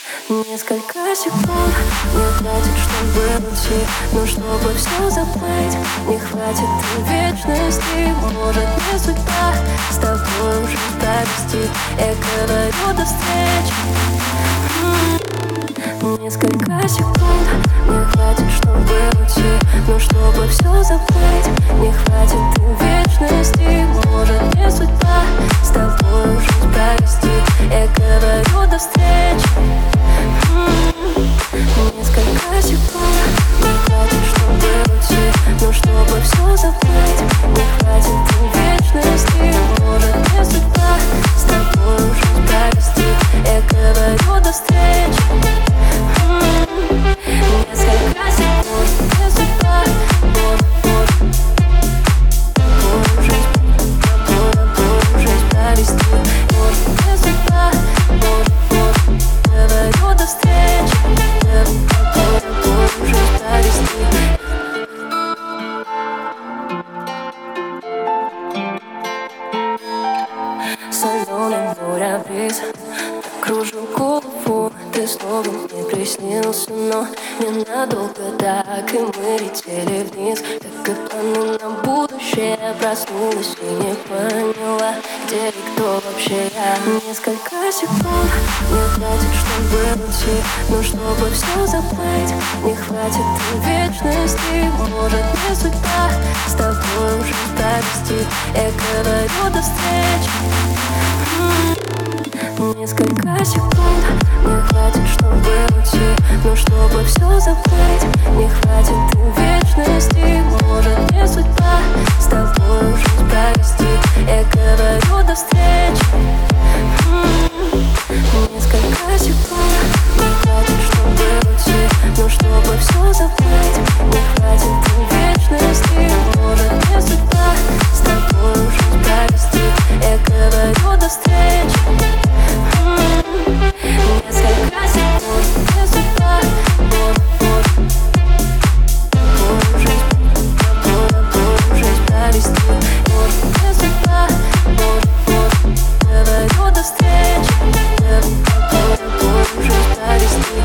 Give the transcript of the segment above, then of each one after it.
Несколько секунд не хватит, чтобы уйти, но чтобы все забыть, не хватит и вечности. Может, не судьба с тобой уже провести. Я говорю до встречи. Несколько секунд не хватит, чтобы уйти, но чтобы все забыть, не хватит и вечности. Может, не судьба с тобой уже провести. Я говорю до встречи. Несколько секунд не хватит, чтобы уйти, но чтобы все забыть, не хватит и вечности. Может, не судьба с тобой уже провести. Я говорю до встречи. Несколько секунд не судьба, жизнь провести. Может, не судьба, говорю до встречи. Соленый моря-бриз кружил голову. Ты снова мне приснился, но ненадолго так. И мы летели вниз, как и планы на будущее. Проснулась и не поняла, где и кто вообще я. Несколько секунд не хватит, чтобы уйти, но чтобы все забыть, не хватит и вечности. Может, не судьба с тобой уже провести. Я говорю до встречи. Несколько секунд не хватит, чтобы уйти, но чтобы все забыть, не хватит и вечности. Может, не судьба с тобой уже провести. Я говорю до встречи. Несколько секунд не хватит, чтобы уйти, но чтобы все забыть, не хватит и вечности. Может, не судьба с тобой уже провести. Я говорю до встречи. Несколько секунд не судьба, жизнь провести. Может, не судьба, говорю до встречи. Жизнь провести.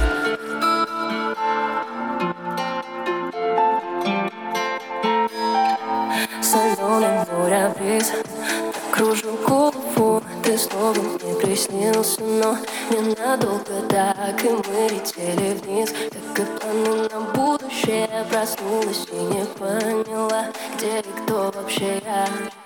Соленый моря-бриз кружил голову. Ты снова мне приснился, но ненадолго так. И мы летели вниз, как и планы на будущее. Проснулась и не поняла, где и кто вообще я.